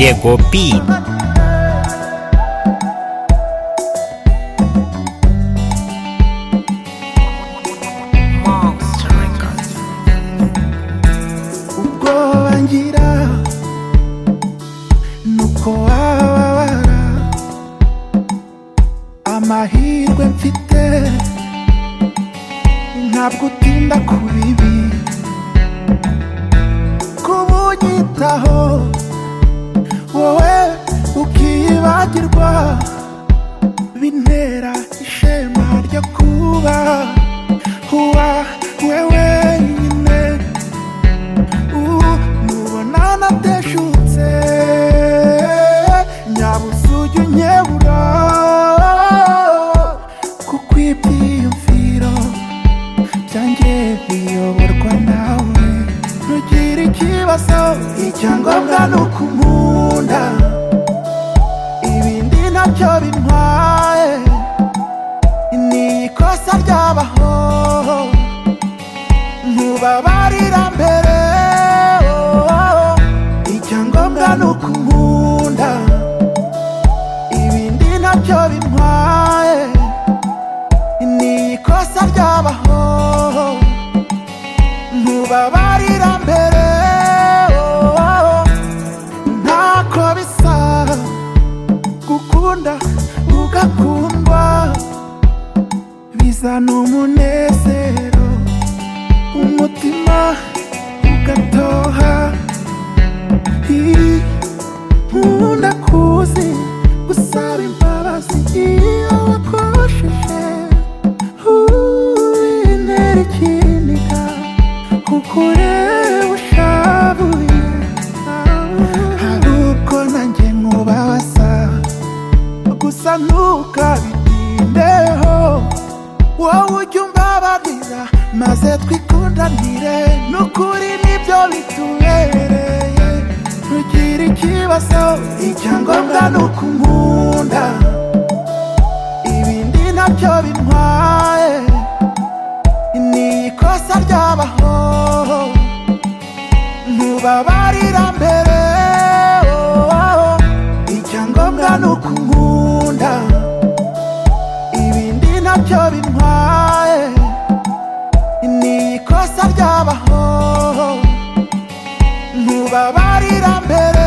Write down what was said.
Diego P. ubwoba ngira nuko wababara amahirwe mfite ntabwo utinda ku bibi kubunyitaho wowe ukibagirwa bintera ishema ryo kuba wewe nyine nubona nateshutse nyabuze ujya unyebura kuko ibyiyumviro byanjye biyoborwa nawe ntugire ikibazo icyangombwa ni ukunkunda ibindi ntacyo bintwaye ni ikosa ryabaho ntubabarira mbere icyangombwa ni ukunkunda ibindi ntacyo bintwaye ni ikosa ryabaho ntubabarira mbere ntako bisa gukunda ugakundwa bizana umunezero umutima ugatoha nkunda kuzi gusaba imbabazi iyo wakosheje bintera ikiniga kuko ureba ushabuye hari ubwo nanjye nkubabaza gusa ntukabitindeho wowe ujya umbabarira maze twikundanire n'ukuri nibyo bitubereye ntugire ikibazo icyangombwa ni ukunkunda ibindi ntacyo bintwaye ni ikosa ryabaho ntubabarira mbere icyangombwa ni ukunkunda ibindi ntacyo bintwaye ni ikosa ryabaho ntubabarira mbere